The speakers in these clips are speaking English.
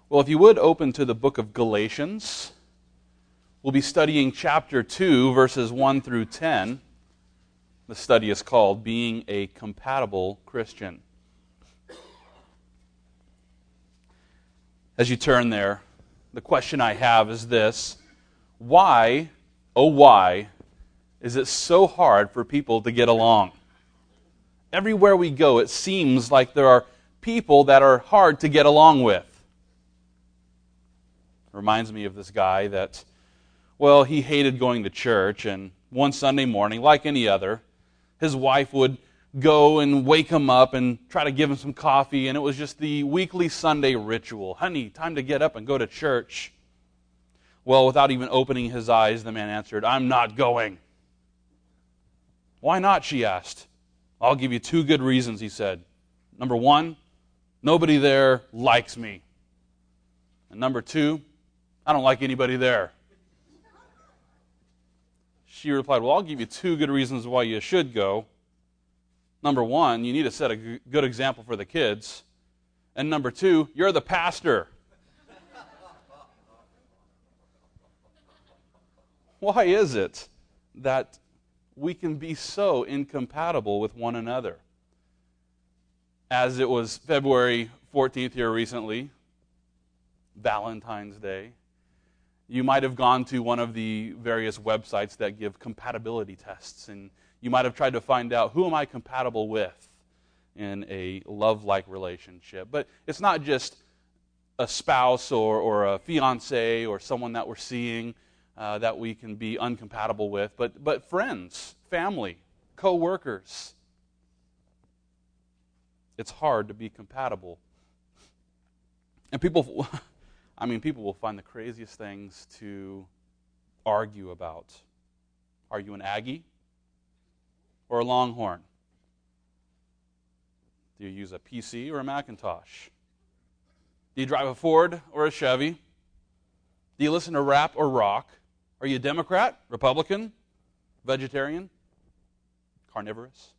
Well, if you would open to the book of Galatians, we'll be studying chapter 2, verses 1 through 10. The study is called Being a Compatible Christian. As you turn there, the question I have is this: why, oh why, is it so hard for people to get along? Everywhere we go, it seems like there are people that are hard to get along with. Reminds me of this guy that, well, he hated going to church, and one Sunday morning, like any other, his wife would go and wake him up and try to give him some coffee, and it was just the weekly Sunday ritual. Honey, time to get up and go to church. Well, without even opening his eyes, the man answered, "I'm not going." "Why not?" she asked. "I'll give you 2 good reasons," he said. "Number 1, nobody there likes me. And number 2, I don't like anybody there." She replied, "Well, I'll give you 2 good reasons why you should go. Number 1, you need to set a good example for the kids. And number 2, you're the pastor." Why is it that we can be so incompatible with one another? As it was February 14th here recently, Valentine's Day, you might have gone to one of the various websites that give compatibility tests, and you might have tried to find out, who am I compatible with in a love-like relationship? But it's not just a spouse or a fiancé or someone that we're seeing that we can be uncompatible with, but friends, family, co-workers. It's hard to be compatible. And people will find the craziest things to argue about. Are you an Aggie or a Longhorn? Do you use a PC or a Macintosh? Do you drive a Ford or a Chevy? Do you listen to rap or rock? Are you a Democrat, Republican, vegetarian, carnivorous?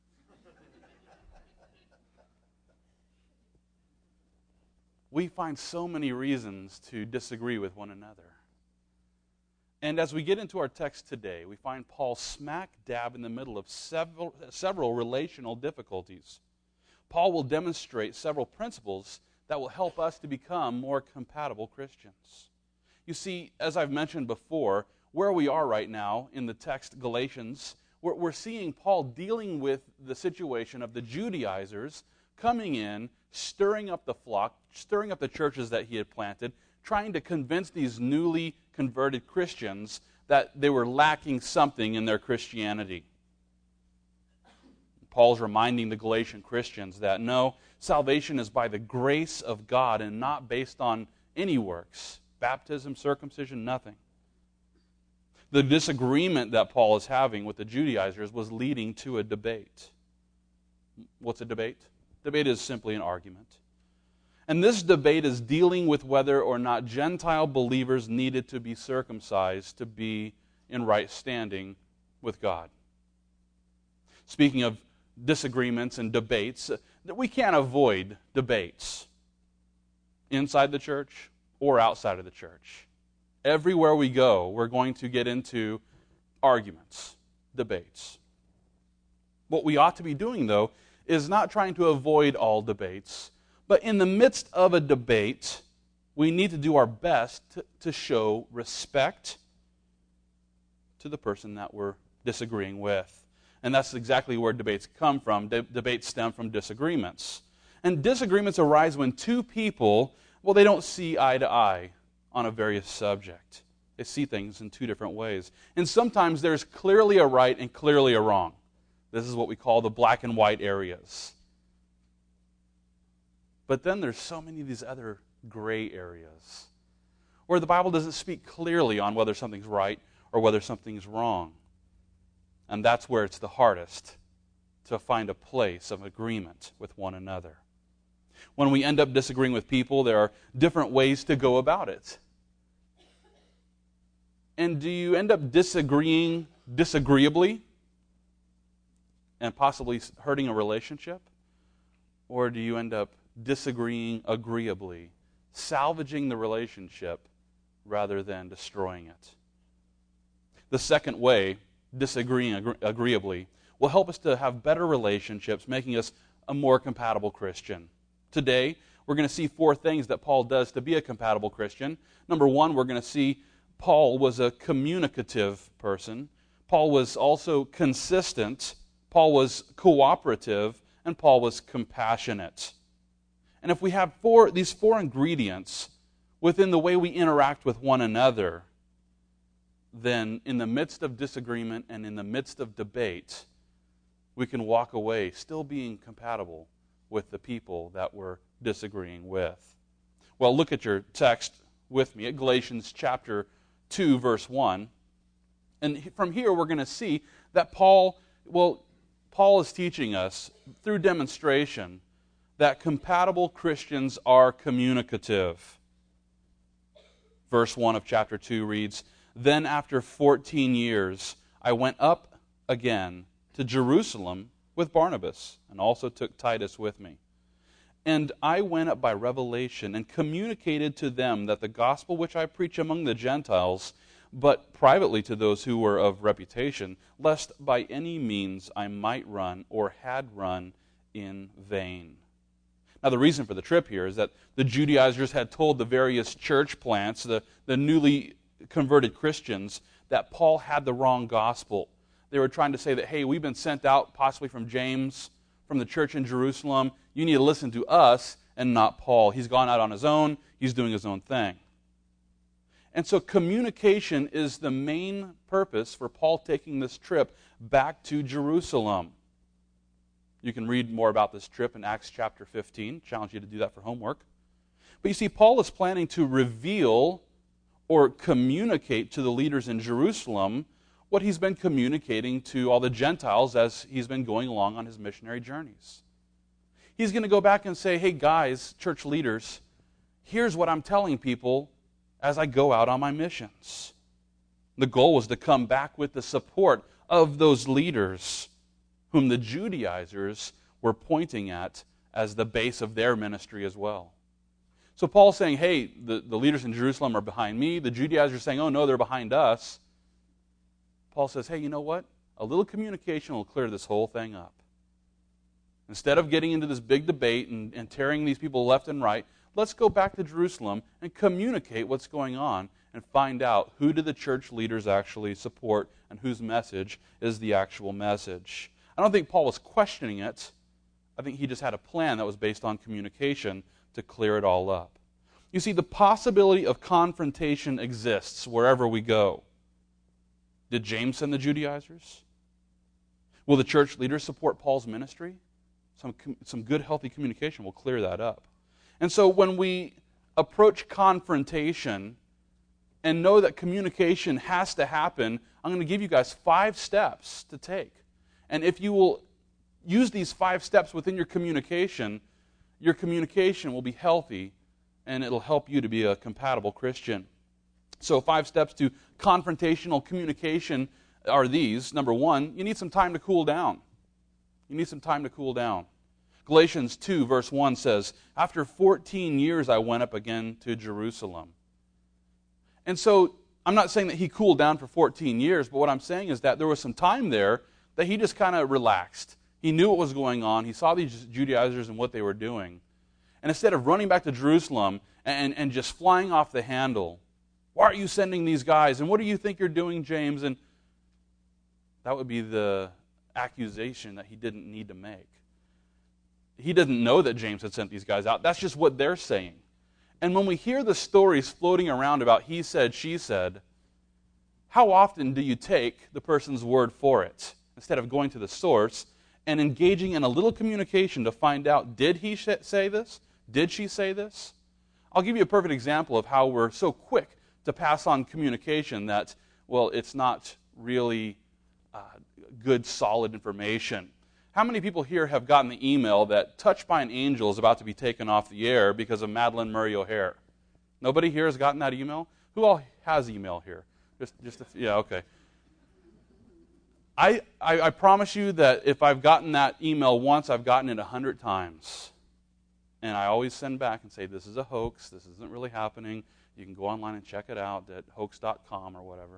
We find so many reasons to disagree with one another. And as we get into our text today, we find Paul smack dab in the middle of several relational difficulties. Paul will demonstrate several principles that will help us to become more compatible Christians. You see, as I've mentioned before, where we are right now in the text Galatians, we're seeing Paul dealing with the situation of the Judaizers coming in, stirring up the flock, stirring up the churches that he had planted, trying to convince these newly converted Christians that they were lacking something in their Christianity. Paul's reminding the Galatian Christians that no, salvation is by the grace of God and not based on any works. Baptism, circumcision, nothing. The disagreement that Paul is having with the Judaizers was leading to a debate. What's a debate? Debate is simply an argument. And this debate is dealing with whether or not Gentile believers needed to be circumcised to be in right standing with God. Speaking of disagreements and debates, we can't avoid debates inside the church or outside of the church. Everywhere we go, we're going to get into arguments, debates. What we ought to be doing, though, is not trying to avoid all debates, but in the midst of a debate, we need to do our best to show respect to the person that we're disagreeing with. And that's exactly where debates come from. Debates stem from disagreements. And disagreements arise when 2 people, well, they don't see eye to eye on a various subject. They see things in 2 different ways. And sometimes there's clearly a right and clearly a wrong. This is what we call the black and white areas. But then there's so many of these other gray areas where the Bible doesn't speak clearly on whether something's right or whether something's wrong. And that's where it's the hardest to find a place of agreement with one another. When we end up disagreeing with people, there are different ways to go about it. And do you end up disagreeing disagreeably and possibly hurting a relationship? Or do you end up disagreeing agreeably salvaging the relationship rather than destroying it. The second way, disagreeing agreeably, will help us to have better relationships, making us a more compatible Christian. Today, we're going to see 4 things that Paul does to be a compatible Christian. Number 1, we're going to see Paul was a communicative person. Paul was also consistent. Paul was cooperative. And Paul was compassionate. And if we have these 4 ingredients within the way we interact with one another, then in the midst of disagreement and in the midst of debate, we can walk away still being compatible with the people that we're disagreeing with. Well, look at your text with me at Galatians chapter 2, verse 1. And from here we're going to see that Paul is teaching us through demonstration that compatible Christians are communicative. Verse 1 of chapter 2 reads, "Then after 14 years I went up again to Jerusalem with Barnabas, and also took Titus with me. And I went up by revelation and communicated to them that the gospel which I preach among the Gentiles, but privately to those who were of reputation, lest by any means I might run or had run in vain." Now the reason for the trip here is that the Judaizers had told the various church plants, the newly converted Christians, that Paul had the wrong gospel. They were trying to say that, hey, we've been sent out possibly from James, from the church in Jerusalem. You need to listen to us and not Paul. He's gone out on his own. He's doing his own thing. And so communication is the main purpose for Paul taking this trip back to Jerusalem. You can read more about this trip in Acts chapter 15. Challenge you to do that for homework. But you see, Paul is planning to reveal or communicate to the leaders in Jerusalem what he's been communicating to all the Gentiles as he's been going along on his missionary journeys. He's going to go back and say, hey guys, church leaders, here's what I'm telling people as I go out on my missions. The goal was to come back with the support of those leaders whom the Judaizers were pointing at as the base of their ministry as well. So Paul's saying, hey, the leaders in Jerusalem are behind me. The Judaizers are saying, oh no, they're behind us. Paul says, hey, you know what? A little communication will clear this whole thing up. Instead of getting into this big debate and tearing these people left and right, let's go back to Jerusalem and communicate what's going on and find out who do the church leaders actually support and whose message is the actual message. I don't think Paul was questioning it. I think he just had a plan that was based on communication to clear it all up. You see, the possibility of confrontation exists wherever we go. Did James send the Judaizers? Will the church leaders support Paul's ministry? Some good, healthy communication will clear that up. And so when we approach confrontation and know that communication has to happen, I'm going to give you guys 5 steps to take. And if you will use these 5 steps within your communication will be healthy, and it'll help you to be a compatible Christian. So 5 steps to confrontational communication are these. Number 1, you need some time to cool down. You need some time to cool down. Galatians 2, verse 1 says, after 14 years I went up again to Jerusalem. And so I'm not saying that he cooled down for 14 years, but what I'm saying is that there was some time there that he just kind of relaxed. He knew what was going on. He saw these Judaizers and what they were doing. And instead of running back to Jerusalem and just flying off the handle, why are you sending these guys? And what do you think you're doing, James? And that would be the accusation that he didn't need to make. He didn't know that James had sent these guys out. That's just what they're saying. And when we hear the stories floating around about he said, she said, how often do you take the person's word for it instead of going to the source and engaging in a little communication to find out, did he say this? Did she say this? I'll give you a perfect example of how we're so quick to pass on communication that, well, it's not really good, solid information. How many people here have gotten the email that Touched by an Angel is about to be taken off the air because of Madeleine Murray O'Hair? Nobody here has gotten that email? Who all has email here? Just a few, yeah, okay. I promise you that if I've gotten that email once, I've gotten it 100 times. And I always send back and say, this is a hoax. This isn't really happening. You can go online and check it out at hoax.com or whatever.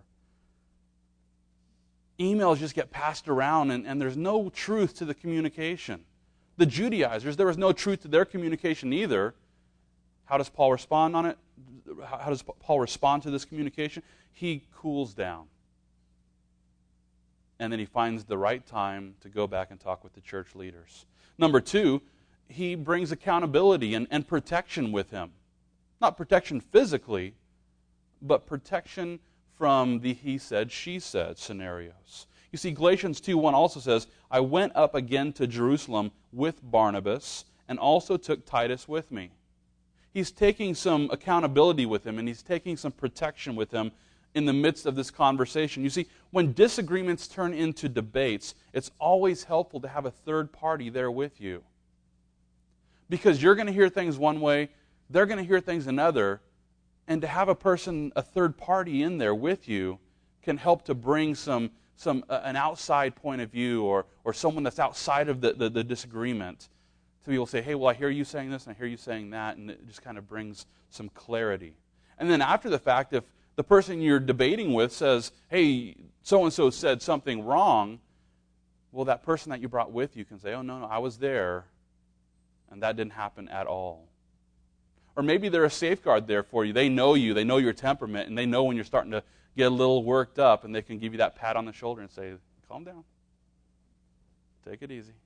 Emails just get passed around, and there's no truth to the communication. The Judaizers, there was no truth to their communication either. How does Paul respond on it? How does Paul respond to this communication? He cools down. And then he finds the right time to go back and talk with the church leaders. Number two, he brings accountability and protection with him. Not protection physically, but protection from the he said, she said scenarios. You see, Galatians 2:1 also says, I went up again to Jerusalem with Barnabas and also took Titus with me. He's taking some accountability with him, and he's taking some protection with him in the midst of this conversation. You see, when disagreements turn into debates, it's always helpful to have a third party there with you. Because you're going to hear things one way, they're going to hear things another, and to have a third party in there with you can help to bring an outside point of view or someone that's outside of the disagreement to be able to say, hey, well, I hear you saying this and I hear you saying that, and it just kind of brings some clarity. And then after the fact, if the person you're debating with says, hey, so-and-so said something wrong, well, that person that you brought with you can say, oh, no, I was there, and that didn't happen at all. Or maybe they're a safeguard there for you. They know your temperament, and they know when you're starting to get a little worked up, and they can give you that pat on the shoulder and say, calm down. Take it easy.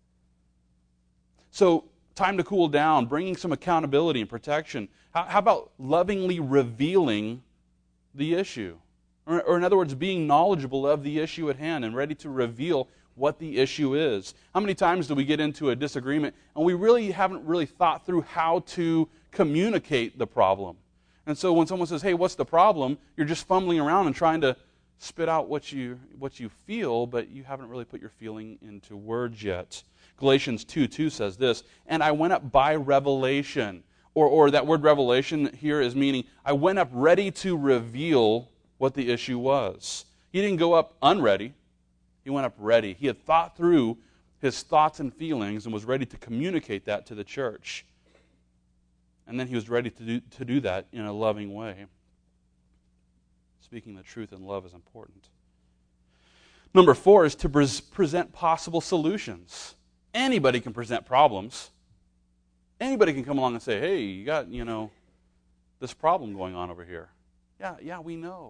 So, time to cool down, bringing some accountability and protection. How about lovingly revealing the issue? Or in other words, being knowledgeable of the issue at hand and ready to reveal what the issue is. How many times do we get into a disagreement and we really haven't really thought through how to communicate the problem? And so when someone says, hey, what's the problem? You're just fumbling around and trying to spit out what you feel, but you haven't really put your feeling into words yet. Galatians 2:2 says this, and I went up by revelation. Or that word revelation here is meaning I went up ready to reveal what the issue was. He didn't go up unready. He went up ready. He had thought through his thoughts and feelings and was ready to communicate that to the church. And then he was ready to do that in a loving way. Speaking the truth in love is important. Number 4 is to present possible solutions. Anybody can present problems. Anybody can come along and say, hey, you got, this problem going on over here. Yeah, we know.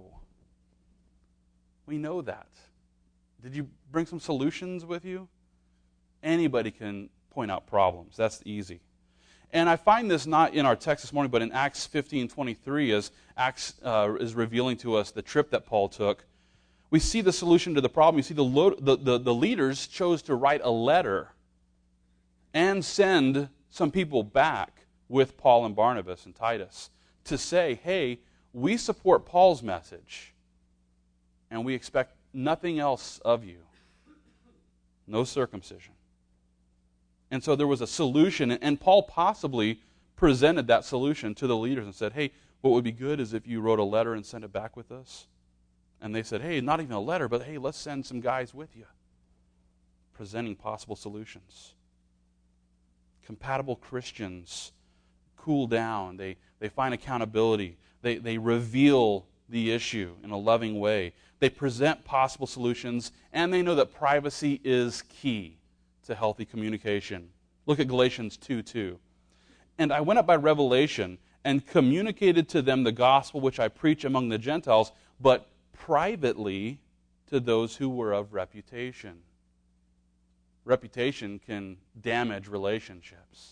We know that. Did you bring some solutions with you? Anybody can point out problems. That's easy. And I find this not in our text this morning, but in Acts 15:23, as Acts is revealing to us the trip that Paul took. We see the solution to the problem. You see the leaders chose to write a letter and send some people back with Paul and Barnabas and Titus to say, hey, we support Paul's message, and we expect nothing else of you. No circumcision. And so there was a solution, and Paul possibly presented that solution to the leaders and said, hey, what would be good is if you wrote a letter and sent it back with us. And they said, hey, not even a letter, but hey, let's send some guys with you. Presenting possible solutions. Compatible Christians cool down. They find accountability. They reveal the issue in a loving way. They present possible solutions, and they know that privacy is key to healthy communication. Look at Galatians 2:2. And I went up by revelation and communicated to them the gospel which I preach among the Gentiles, but privately to those who were of reputation. Reputation can damage relationships.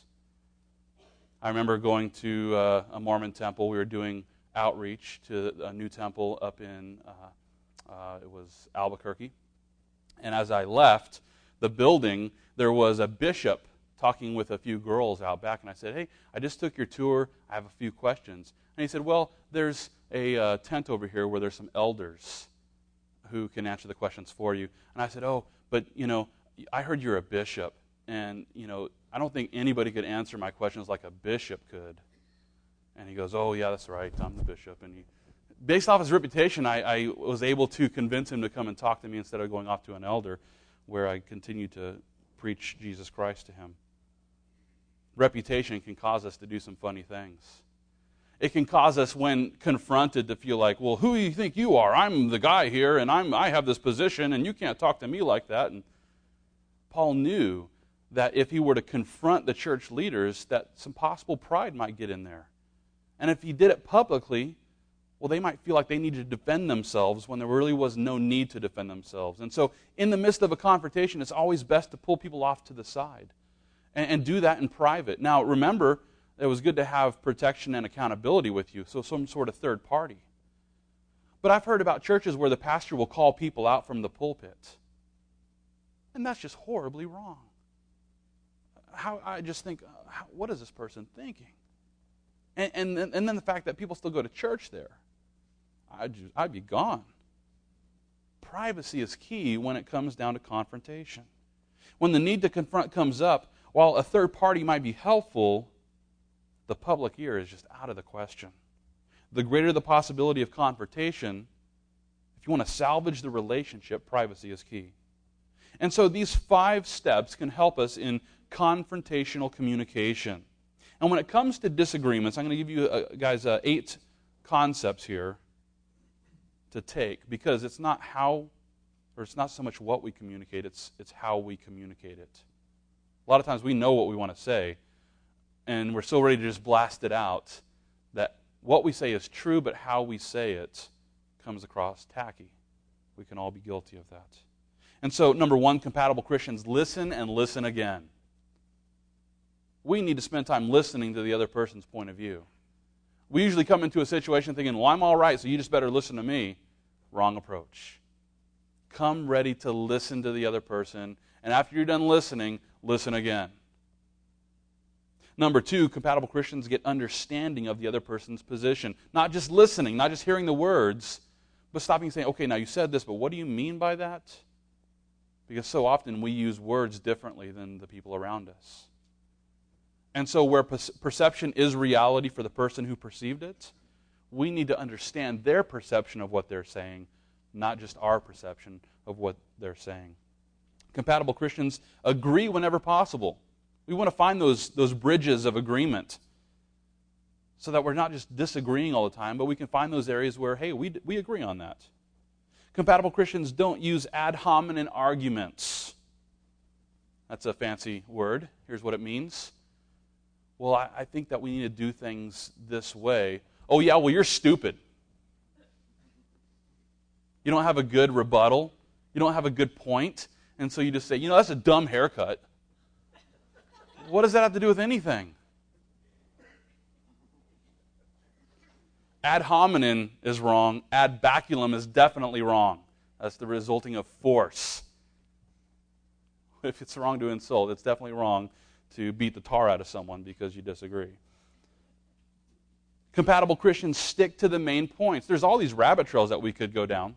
I remember going to a Mormon temple. We were doing outreach to a new temple up in, it was Albuquerque. And as I left the building, there was a bishop talking with a few girls out back. And I said, hey, I just took your tour. I have a few questions. And he said, well, there's a tent over here where there's some elders who can answer the questions for you. And I said, oh, but, I heard you're a bishop, and, I don't think anybody could answer my questions like a bishop could. And he goes, oh, yeah, that's right, I'm the bishop. And based off his reputation, I was able to convince him to come and talk to me instead of going off to an elder, where I continued to preach Jesus Christ to him. reputation can cause us to do some funny things. It can cause us, when confronted, to feel like, well, who do you think you are? I'm the guy here, and I have this position, and you can't talk to me like that. And Paul knew that if he were to confront the church leaders, that some possible pride might get in there. And if he did it publicly, well, they might feel like they needed to defend themselves when there really was no need to defend themselves. And so in the midst of a confrontation, it's always best to pull people off to the side and do that in private. Now, remember, it was good to have protection and accountability with you, so some sort of third party. But I've heard about churches where the pastor will call people out from the pulpit. And that's just horribly wrong. I just think, what is this person thinking? And then the fact that people still go to church there. I'd be gone. Privacy is key when it comes down to confrontation. When the need to confront comes up, while a third party might be helpful, the public ear is just out of the question. The greater the possibility of confrontation, if you want to salvage the relationship, privacy is key. And so these 5 steps can help us in confrontational communication. And when it comes to disagreements, I'm going to give you guys 8 concepts here to take, because it's not so much what we communicate, it's how we communicate it. A lot of times we know what we want to say, and we're so ready to just blast it out that what we say is true, but how we say it comes across tacky. We can all be guilty of that. And so, number 1, compatible Christians listen and listen again. We need to spend time listening to the other person's point of view. We usually come into a situation thinking, well, I'm all right, so you just better listen to me. Wrong approach. Come ready to listen to the other person, and after you're done listening, listen again. Number 2, compatible Christians get understanding of the other person's position. Not just listening, not just hearing the words, but stopping and saying, okay, now you said this, but what do you mean by that? Because so often we use words differently than the people around us. And so where perception is reality for the person who perceived it, we need to understand their perception of what they're saying, not just our perception of what they're saying. Compatible Christians agree whenever possible. We want to find those bridges of agreement so that we're not just disagreeing all the time, but we can find those areas where, hey, we agree on that. Compatible Christians don't use ad hominem arguments. That's a fancy word. Here's what it means. Well, I think that we need to do things this way. Oh, yeah, well, you're stupid. You don't have a good rebuttal. You don't have a good point. And so you just say, that's a dumb haircut. What does that have to do with anything? Ad hominem is wrong. Ad baculum is definitely wrong. That's the resulting of force. If it's wrong to insult, it's definitely wrong to beat the tar out of someone because you disagree. Compatible Christians stick to the main points. There's all these rabbit trails that we could go down.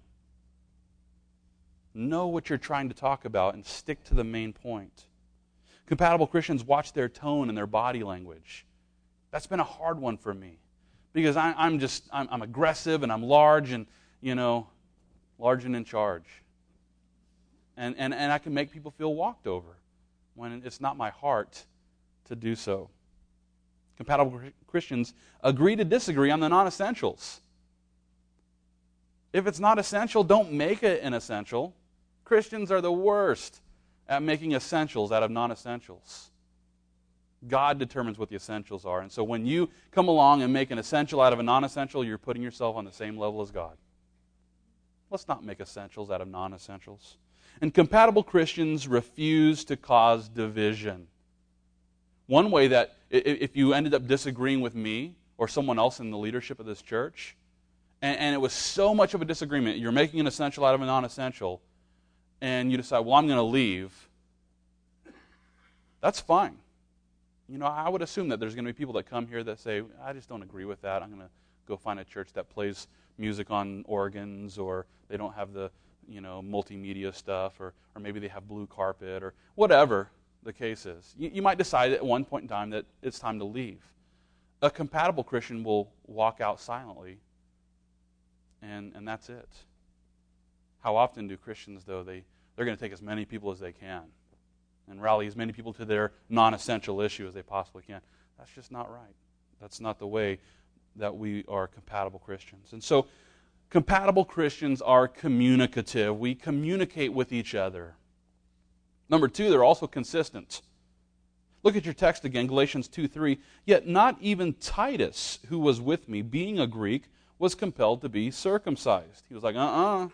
Know what you're trying to talk about and stick to the main point. Compatible Christians watch their tone and their body language. That's been a hard one for me because I'm aggressive and I'm large and, large and in charge. And I can make people feel walked over when it's not my heart to do so. Compatible Christians agree to disagree on the non-essentials. If it's not essential, don't make it an essential. Christians are the worst at making essentials out of non-essentials. God determines what the essentials are. And so when you come along and make an essential out of a non-essential, you're putting yourself on the same level as God. Let's not make essentials out of non-essentials. And compatible Christians refuse to cause division. One way that if you ended up disagreeing with me or someone else in the leadership of this church, and it was so much of a disagreement, you're making an essential out of a non-essential, and you decide, well, I'm going to leave, that's fine. I would assume that there's going to be people that come here that say, I just don't agree with that. I'm going to go find a church that plays music on organs, or they don't have the multimedia stuff, or maybe they have blue carpet, or whatever the case is. You might decide at one point in time that it's time to leave. A compatible Christian will walk out silently, and that's it. How often do Christians, though, they're going to take as many people as they can. and rally as many people to their non-essential issue as they possibly can. That's just not right. That's not the way that we are compatible Christians. And so, compatible Christians are communicative. We communicate with each other. Number two, they're also consistent. Look at your text again, Galatians 2:3. Yet not even Titus, who was with me, being a Greek, was compelled to be circumcised. He was like, no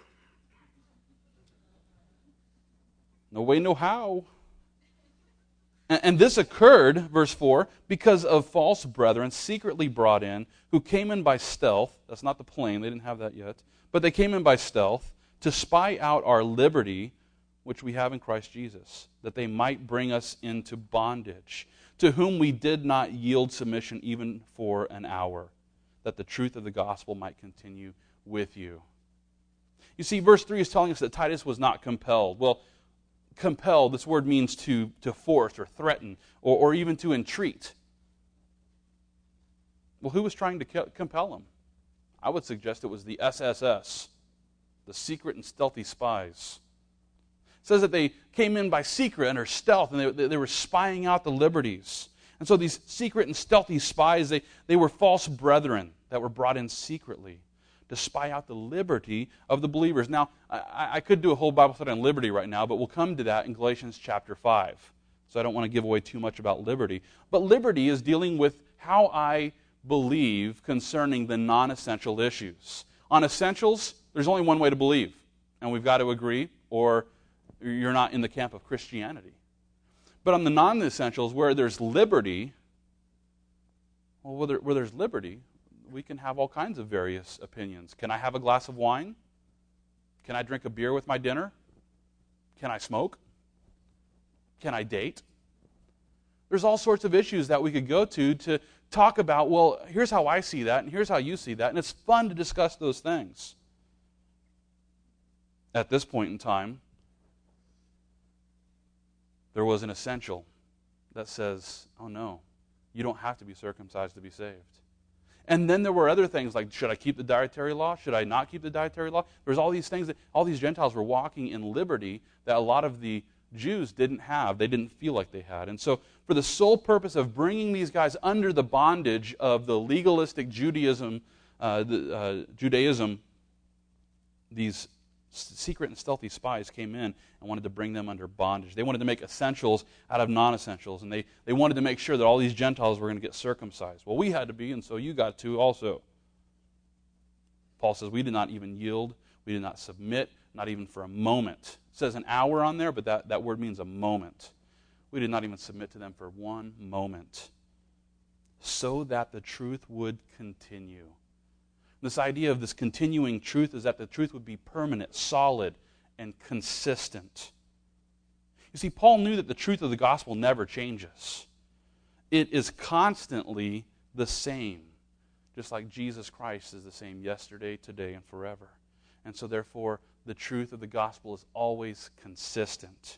way, no how. And this occurred, verse 4, because of false brethren secretly brought in, who came in by stealth. That's not the plain, they didn't have that yet. But they came in by stealth to spy out our liberty, which we have in Christ Jesus, that they might bring us into bondage, to whom we did not yield submission even for an hour, that the truth of the gospel might continue with you. You see, verse 3 is telling us that Titus was not compelled. Well, compelled, this word means to force or threaten or even to entreat. Well, who was trying to compel him? I would suggest it was the SSS, the secret and stealthy spies. It says that they came in by secret or stealth, and they were spying out the liberties. And so these secret and stealthy spies, they were false brethren that were brought in secretly to spy out the liberty of the believers. Now, I could do a whole Bible study on liberty right now, but we'll come to that in Galatians chapter 5. So I don't want to give away too much about liberty. But liberty is dealing with how I believe concerning the non-essential issues. On essentials, there's only one way to believe, and we've got to agree, or you're not in the camp of Christianity. But on the non-essentials, where there's liberty, well, where there's liberty, we can have all kinds of various opinions. Can I have a glass of wine? Can I drink a beer with my dinner? Can I smoke? Can I date? There's all sorts of issues that we could go to talk about, well, here's how I see that, and here's how you see that, and it's fun to discuss those things. At this point in time, there was an essential that says, oh no, you don't have to be circumcised to be saved. And then there were other things like, should I keep the dietary law? Should I not keep the dietary law? There's all these things that all these Gentiles were walking in liberty that a lot of the Jews didn't have. They didn't feel like they had. And so for the sole purpose of bringing these guys under the bondage of the legalistic Judaism, these secret and stealthy spies came in and wanted to bring them under bondage. They wanted to make essentials out of non-essentials, and they wanted to make sure that all these Gentiles were going to get circumcised. Well, we had to be, and so you got to also. Paul says we did not even yield, we did not submit, not even for a moment. It says an hour on there, but that word means a moment. We did not even submit to them for one moment, so that the truth would continue. This idea of this continuing truth is that the truth would be permanent, solid, and consistent. You see, Paul knew that the truth of the gospel never changes. It is constantly the same, just like Jesus Christ is the same yesterday, today, and forever. And so therefore, the truth of the gospel is always consistent.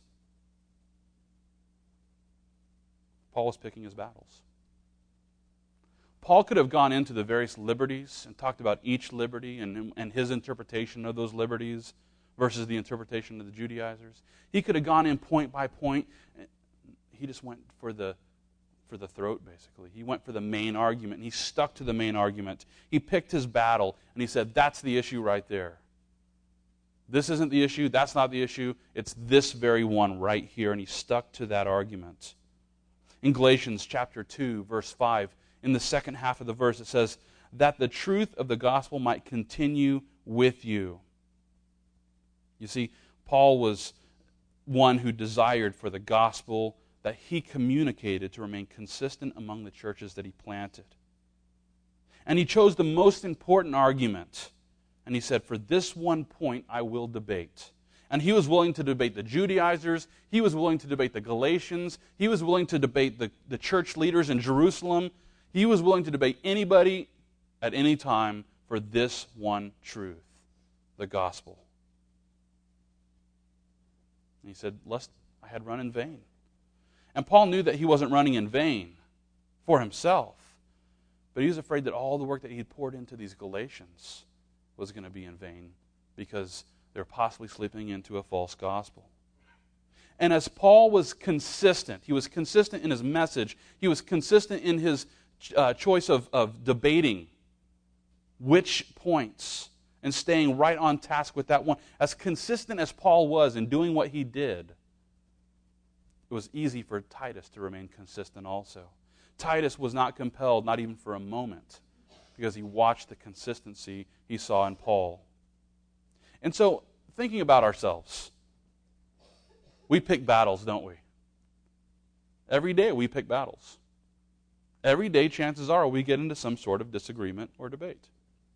Paul was picking his battles. Paul could have gone into the various liberties and talked about each liberty and his interpretation of those liberties versus the interpretation of the Judaizers. He could have gone in point by point. He just went for the throat, basically. He went for the main argument, and he stuck to the main argument. He picked his battle, and he said, that's the issue right there. This isn't the issue. That's not the issue. It's this very one right here, and he stuck to that argument. In Galatians chapter 2, verse 5, in the second half of the verse, it says, that the truth of the gospel might continue with you. You see, Paul was one who desired for the gospel that he communicated to remain consistent among the churches that he planted. And he chose the most important argument. And he said, for this one point I will debate. And he was willing to debate the Judaizers. He was willing to debate the Galatians. He was willing to debate the church leaders in Jerusalem. He was willing to debate anybody at any time for this one truth, the gospel. And he said, lest I had run in vain. And Paul knew that he wasn't running in vain for himself, but he was afraid that all the work that he had poured into these Galatians was going to be in vain because they were possibly slipping into a false gospel. And as Paul was consistent, he was consistent in his message, he was consistent in his choice of debating which points and staying right on task with that one. As consistent as Paul was in doing what he did, it was easy for Titus to remain consistent also. Titus was not compelled, not even for a moment, because he watched the consistency he saw in Paul. And so, thinking about ourselves, we pick battles, don't we? Every day we pick battles. Every day, chances are, we get into some sort of disagreement or debate.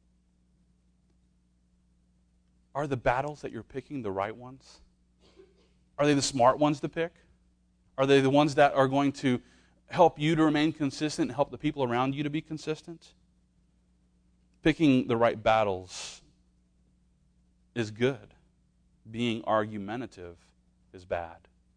Are the battles that you're picking the right ones? Are they the smart ones to pick? Are they the ones that are going to help you to remain consistent and help the people around you to be consistent? Picking the right battles is good. Being argumentative is bad.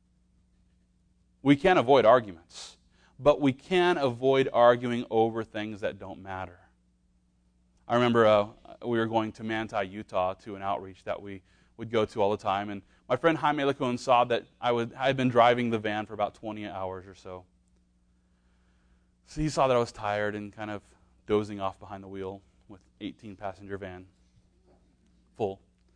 We can't avoid arguments, but we can avoid arguing over things that don't matter. I remember we were going to Manti, Utah, to an outreach that we would go to all the time, and my friend Jaime Lacone saw that I had been driving the van for about 20 hours or so. So he saw that I was tired and kind of dozing off behind the wheel with 18-passenger van full.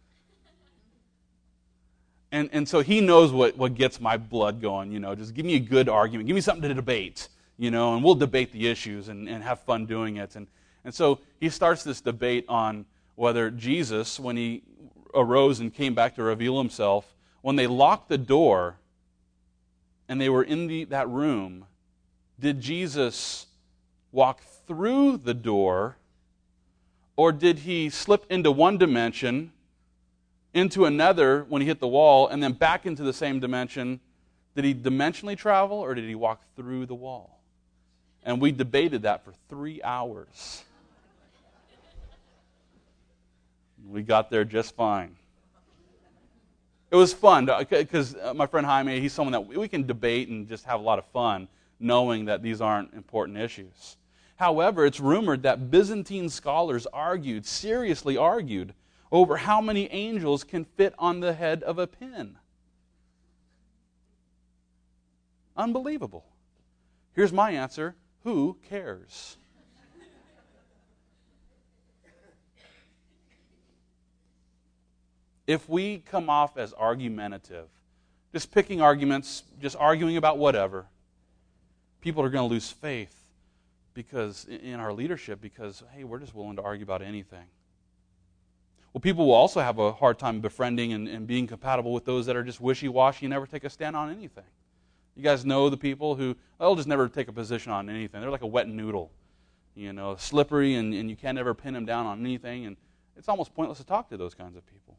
And so he knows what gets my blood going, just give me a good argument, give me something to debate, and we'll debate the issues and have fun doing it. And so he starts this debate on whether Jesus, when he arose and came back to reveal himself, when they locked the door and they were in that room, did Jesus walk through the door, or did he slip into one dimension, into another when he hit the wall, and then back into the same dimension? Did he dimensionally travel, or did he walk through the wall? And we debated that for 3 hours. We got there just fine. It was fun, because my friend Jaime, he's someone that we can debate and just have a lot of fun, knowing that these aren't important issues. However, it's rumored that Byzantine scholars seriously argued, over how many angels can fit on the head of a pin. Unbelievable. Here's my answer: who cares? If we come off as argumentative, just picking arguments, just arguing about whatever, people are going to lose faith in our leadership because, hey, we're just willing to argue about anything. Well, people will also have a hard time befriending and being compatible with those that are just wishy-washy and never take a stand on anything. You guys know the people who, they'll just never take a position on anything. They're like a wet noodle, slippery, and you can't ever pin them down on anything, and it's almost pointless to talk to those kinds of people.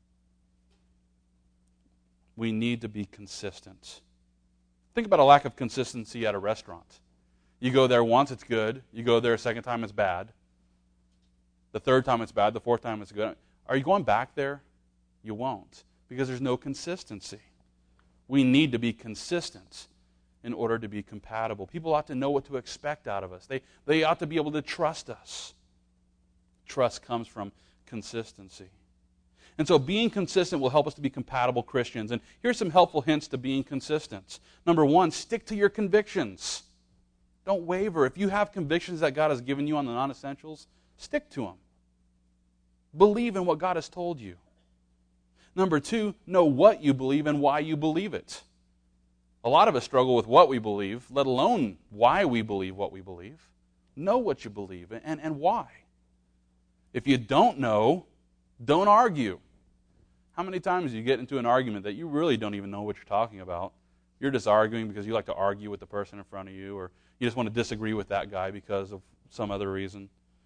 We need to be consistent. Think about a lack of consistency at a restaurant. You go there once, it's good. You go there a second time, it's bad. The third time it's bad. The fourth time it's good. Are you going back there? You won't, because there's no consistency. We need to be consistent in order to be compatible. People ought to know what to expect out of us. They ought to be able to trust us. Trust comes from consistency. And so being consistent will help us to be compatible Christians. And here's some helpful hints to being consistent. Number one, stick to your convictions. Don't waver. If you have convictions that God has given you on the non-essentials, stick to them. Believe in what God has told you. Number two, know what you believe and why you believe it. A lot of us struggle with what we believe, let alone why we believe what we believe. Know what you believe and why. If you don't know, don't argue. How many times do you get into an argument that you really don't even know what you're talking about? You're just arguing because you like to argue with the person in front of you, or you just want to disagree with that guy because of some other reason.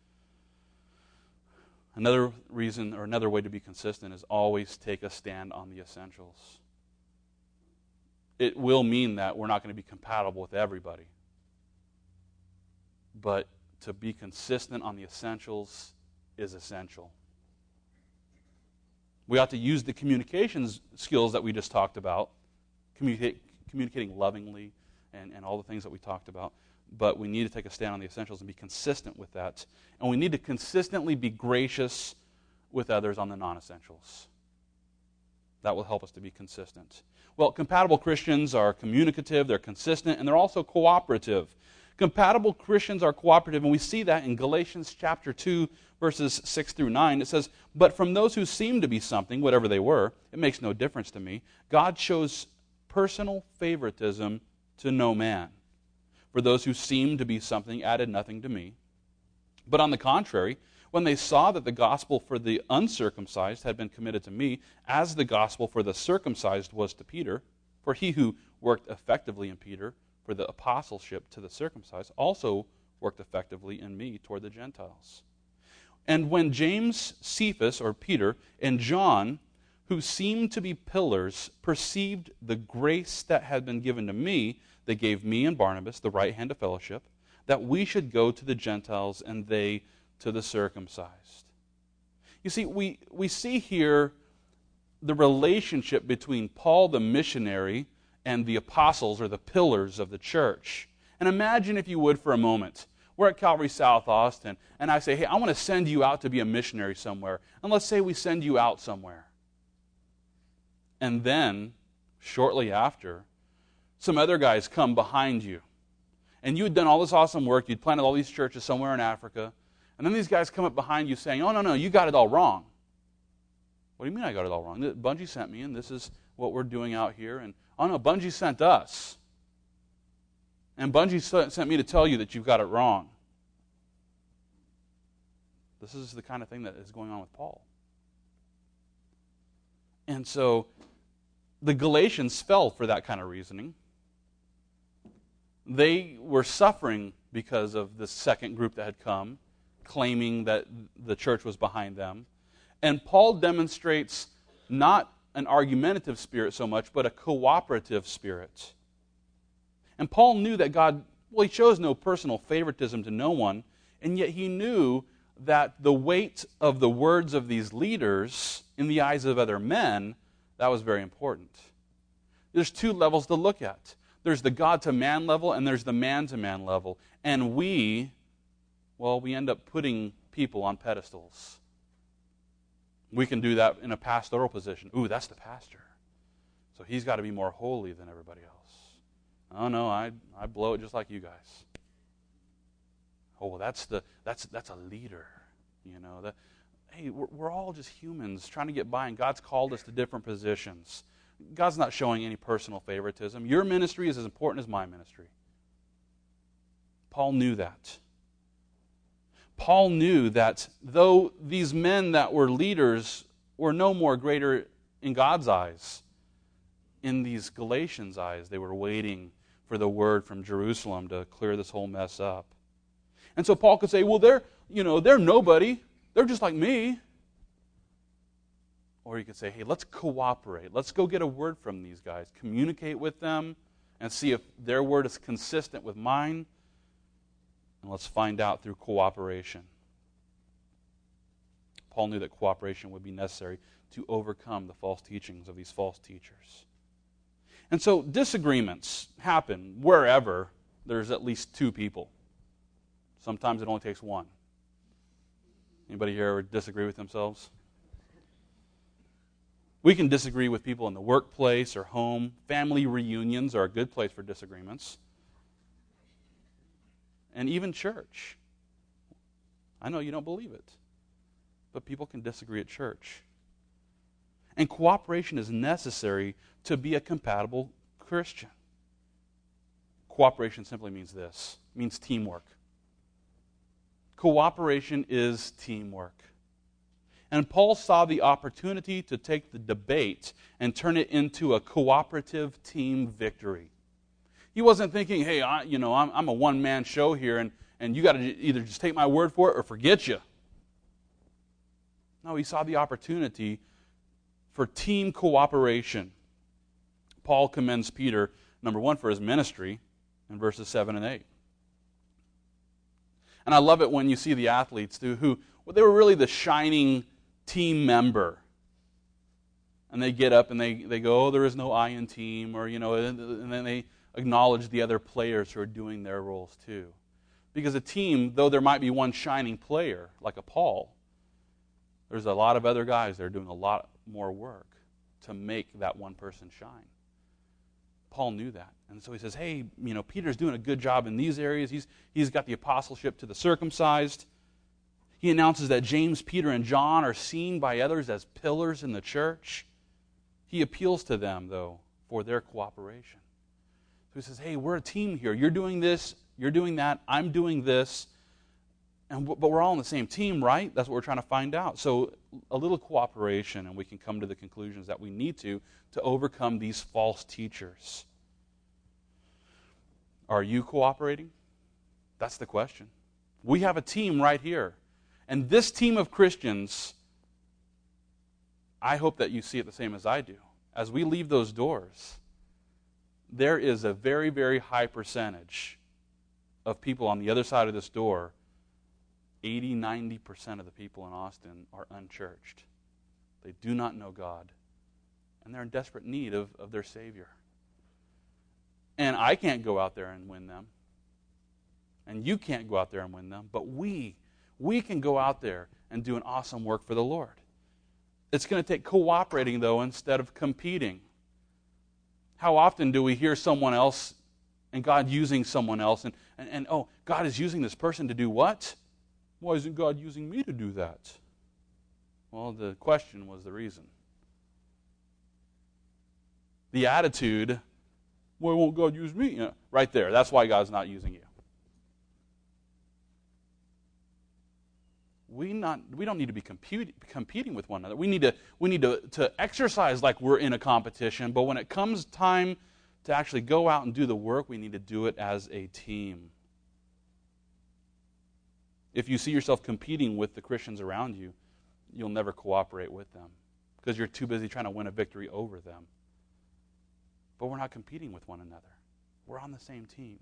Another reason, or another way to be consistent, is always take a stand on the essentials. It will mean that we're not going to be compatible with everybody. But to be consistent on the essentials is essential. We ought to use the communications skills that we just talked about, communicating lovingly and all the things that we talked about. But we need to take a stand on the essentials and be consistent with that. And we need to consistently be gracious with others on the non-essentials. That will help us to be consistent. Well, compatible Christians are communicative, they're consistent, and they're also cooperative. Compatible Christians are cooperative, and we see that in Galatians chapter 2, verses 6 through 9. It says, "But from those who seem to be something, whatever they were, it makes no difference to me. God shows personal favoritism to no man. For those who seemed to be something added nothing to me. But on the contrary, when they saw that the gospel for the uncircumcised had been committed to me, as the gospel for the circumcised was to Peter, for he who worked effectively in Peter for the apostleship to the circumcised also worked effectively in me toward the Gentiles. And when James, Cephas, or Peter, and John, who seemed to be pillars, perceived the grace that had been given to me, they gave me and Barnabas the right hand of fellowship, that we should go to the Gentiles and they to the circumcised." You see, we see here the relationship between Paul the missionary and the apostles, or the pillars of the church. And imagine, if you would, for a moment, we're at Calvary South Austin, and I say, hey, I want to send you out to be a missionary somewhere. And let's say we send you out somewhere. And then, shortly after, some other guys come behind you. And you had done all this awesome work. You'd planted all these churches somewhere in Africa. And then these guys come up behind you saying, oh, no, you got it all wrong. What do you mean I got it all wrong? Bungie sent me, and this is what we're doing out here. And, oh, no, Bungie sent us. And Bungie sent me to tell you that you've got it wrong. This is the kind of thing that is going on with Paul. And so the Galatians fell for that kind of reasoning. They were suffering because of the second group that had come, claiming that the church was behind them. And Paul demonstrates not an argumentative spirit so much, but a cooperative spirit. And Paul knew that God, he shows no personal favoritism to no one, and yet he knew that the weight of the words of these leaders in the eyes of other men, that was very important. There's two levels to look at. There's the God-to-man level, and there's the man-to-man level. And we end up putting people on pedestals. We can do that in a pastoral position. Ooh, that's the pastor. So he's got to be more holy than everybody else. Oh, no, I blow it just like you guys. Oh, well, that's a leader. You know, hey, we're all just humans trying to get by, and God's called us to different positions. God's not showing any personal favoritism. Your ministry is as important as my ministry. Paul knew that. Paul knew that though these men that were leaders were no more greater in God's eyes, in these Galatians' eyes, they were waiting for the word from Jerusalem to clear this whole mess up. And so Paul could say, well, they're nobody. They're just like me. Or he could say, hey, let's cooperate. Let's go get a word from these guys. Communicate with them and see if their word is consistent with mine. And let's find out through cooperation. Paul knew that cooperation would be necessary to overcome the false teachings of these false teachers. And so disagreements happen wherever there's at least two people. Sometimes it only takes one. Anybody here ever disagree with themselves? We can disagree with people in the workplace or home. Family reunions are a good place for disagreements. And even church. I know you don't believe it, but people can disagree at church. And cooperation is necessary to be a compatible Christian. Cooperation simply means this. It means teamwork. Cooperation is teamwork. And Paul saw the opportunity to take the debate and turn it into a cooperative team victory. He wasn't thinking, hey, I'm a one-man show here, and you got to either just take my word for it or forget you. No, he saw the opportunity for team cooperation. Paul commends Peter, number one, for his ministry in verses 7 and 8. And I love it when you see the athletes who they were really the shining team member. And they get up and they go, oh, there is no I in team, or, and then they acknowledge the other players who are doing their roles too. Because a team, though there might be one shining player, like a Paul, there's a lot of other guys that are doing a lot more work to make that one person shine. Paul knew that. And so he says, hey, Peter's doing a good job in these areas. He's got the apostleship to the circumcised. He announces that James, Peter, and John are seen by others as pillars in the church. He appeals to them, though, for their cooperation. So he says, hey, we're a team here. You're doing this, you're doing that, I'm doing this. But we're all on the same team, right? That's what we're trying to find out. So a little cooperation, and we can come to the conclusions that we need to overcome these false teachers. Are you cooperating? That's the question. We have a team right here. And this team of Christians, I hope that you see it the same as I do. As we leave those doors, there is a very, very high percentage of people on the other side of this door. 80-90% of the people in Austin are unchurched. They do not know God. And they're in desperate need of their Savior. And I can't go out there and win them. And you can't go out there and win them. But we can go out there and do an awesome work for the Lord. It's going to take cooperating, though, instead of competing. How often do we hear someone else and God using someone else and oh, God is using this person to do what? Why isn't God using me to do that? Well, the question was the reason. The attitude, why won't God use me? Right there. That's why God's not using you. We don't need to be competing with one another. We need to exercise like we're in a competition, but when it comes time to actually go out and do the work, we need to do it as a team. If you see yourself competing with the Christians around you, you'll never cooperate with them because you're too busy trying to win a victory over them. But we're not competing with one another. We're on the same team.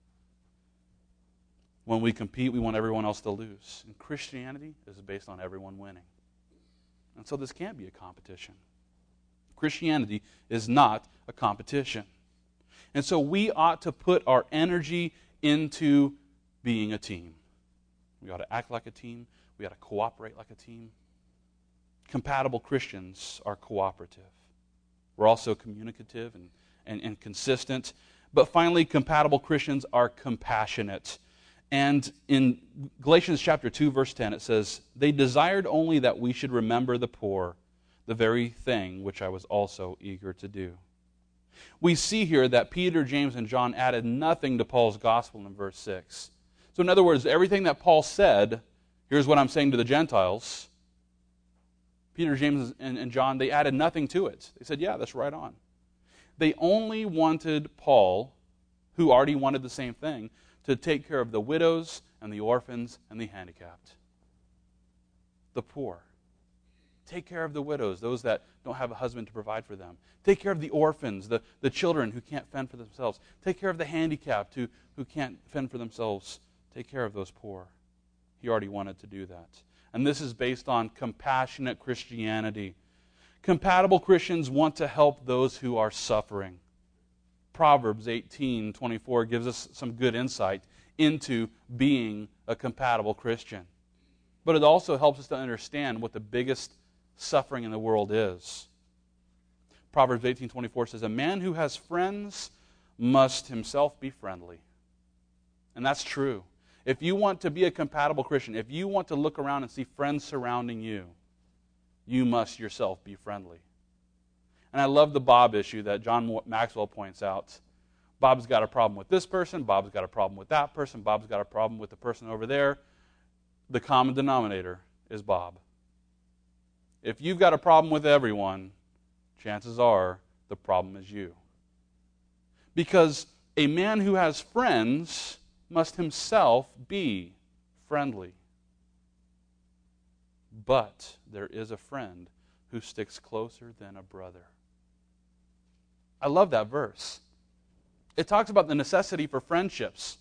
When we compete, we want everyone else to lose. And Christianity is based on everyone winning. And so this can't be a competition. Christianity is not a competition. And so we ought to put our energy into being a team. We ought to act like a team. We ought to cooperate like a team. Compatible Christians are cooperative. We're also communicative and consistent. But finally, compatible Christians are compassionate. And in Galatians chapter 2, verse 10, it says, "They desired only that we should remember the poor, the very thing which I was also eager to do." We see here that Peter, James, and John added nothing to Paul's gospel in verse 6. So in other words, everything that Paul said, here's what I'm saying to the Gentiles, Peter, James, and John, they added nothing to it. They said, yeah, that's right on. They only wanted Paul, who already wanted the same thing, to take care of the widows and the orphans and the handicapped. The poor. Take care of the widows, those that don't have a husband to provide for them. Take care of the orphans, the children who can't fend for themselves. Take care of the handicapped who can't fend for themselves. Take care of those poor. He already wanted to do that. And this is based on compassionate Christianity. Compatible Christians want to help those who are suffering. Proverbs 18:24 gives us some good insight into being a compatible Christian. But it also helps us to understand what the biggest suffering in the world is. Proverbs 18:24 says, "A man who has friends must himself be friendly." And that's true. If you want to be a compatible Christian, if you want to look around and see friends surrounding you, you must yourself be friendly. And I love the Bob issue that John Maxwell points out. Bob's got a problem with this person, Bob's got a problem with that person, Bob's got a problem with the person over there. The common denominator is Bob. If you've got a problem with everyone, chances are the problem is you. Because a man who has friends must himself be friendly. But there is a friend who sticks closer than a brother. I love that verse. It talks about the necessity for friendships.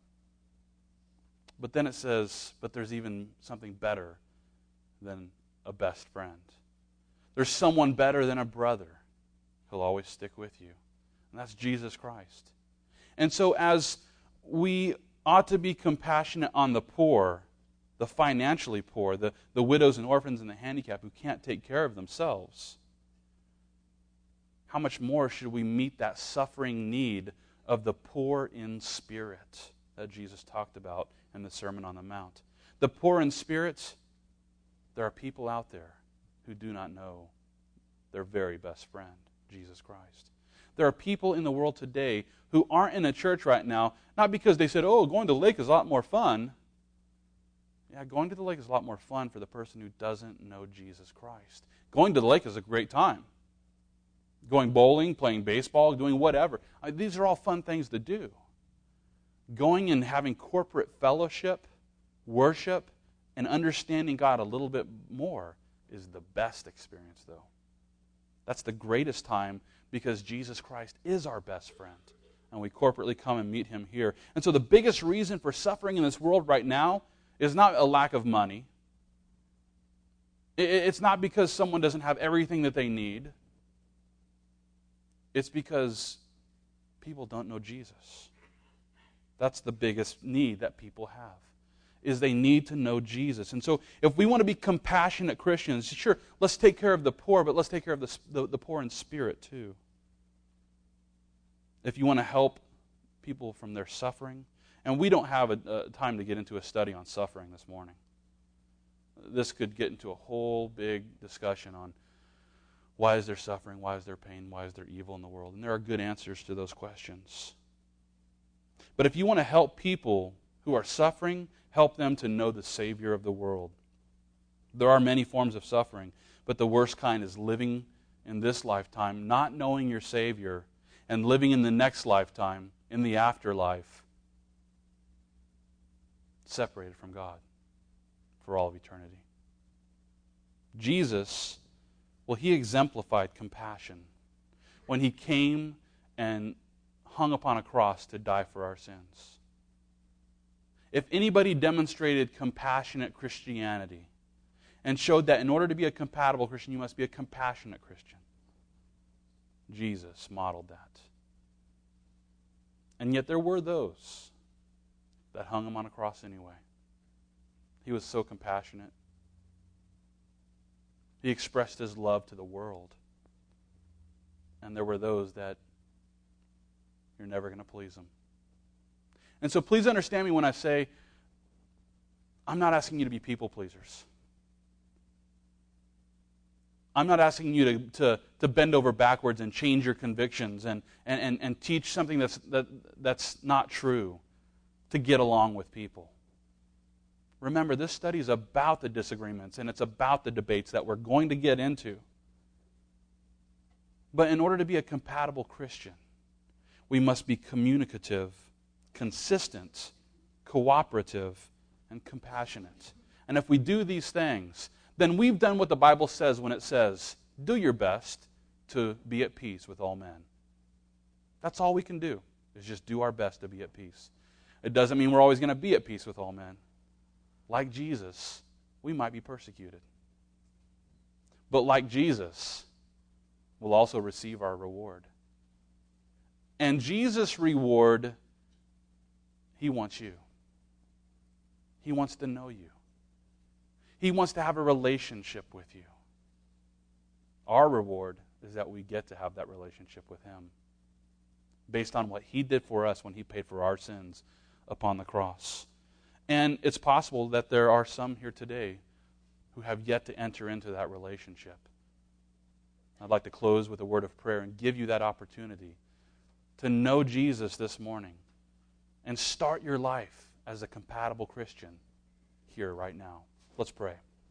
But then it says, but there's even something better than a best friend. There's someone better than a brother who'll always stick with you. And that's Jesus Christ. And so as we ought to be compassionate on the poor, the financially poor, the widows and orphans and the handicapped who can't take care of themselves, how much more should we meet that suffering need of the poor in spirit that Jesus talked about in the Sermon on the Mount? The poor in spirit, there are people out there who do not know their very best friend, Jesus Christ. There are people in the world today who aren't in a church right now, not because they said, oh, going to the lake is a lot more fun. Yeah, going to the lake is a lot more fun for the person who doesn't know Jesus Christ. Going to the lake is a great time. Going bowling, playing baseball, doing whatever. These are all fun things to do. Going and having corporate fellowship, worship, and understanding God a little bit more is the best experience, though. That's the greatest time because Jesus Christ is our best friend. And we corporately come and meet him here. And so the biggest reason for suffering in this world right now is not a lack of money. It's not because someone doesn't have everything that they need. It's because people don't know Jesus. That's the biggest need that people have, is they need to know Jesus. And so if we want to be compassionate Christians, sure, let's take care of the poor, but let's take care of the poor in spirit too. If you want to help people from their suffering, and we don't have a time to get into a study on suffering this morning. This could get into a whole big discussion on why is there suffering, why is there pain, why is there evil in the world? And there are good answers to those questions. But if you want to help people who are suffering, help them to know the Savior of the world. There are many forms of suffering, but the worst kind is living in this lifetime, not knowing your Savior, and living in the next lifetime, in the afterlife, separated from God for all of eternity. Jesus, well, he exemplified compassion when he came and hung upon a cross to die for our sins. If anybody demonstrated compassionate Christianity and showed that in order to be a compatible Christian, you must be a compassionate Christian, Jesus modeled that. And yet there were those that hung him on a cross anyway. He was so compassionate. He expressed his love to the world. And there were those that you're never going to please them. And so please understand me when I say, I'm not asking you to be people pleasers. I'm not asking you to bend over backwards and change your convictions and teach something that's not true to get along with people. Remember, this study is about the disagreements and it's about the debates that we're going to get into. But in order to be a compatible Christian, we must be communicative, consistent, cooperative, and compassionate. And if we do these things, then we've done what the Bible says when it says, do your best to be at peace with all men. That's all we can do, is just do our best to be at peace. It doesn't mean we're always going to be at peace with all men. Like Jesus, we might be persecuted. But like Jesus, we'll also receive our reward. And Jesus' reward, he wants you. He wants to know you. He wants to have a relationship with you. Our reward is that we get to have that relationship with him based on what he did for us when he paid for our sins upon the cross. And it's possible that there are some here today who have yet to enter into that relationship. I'd like to close with a word of prayer and give you that opportunity to know Jesus this morning and start your life as a compatible Christian here right now. Let's pray.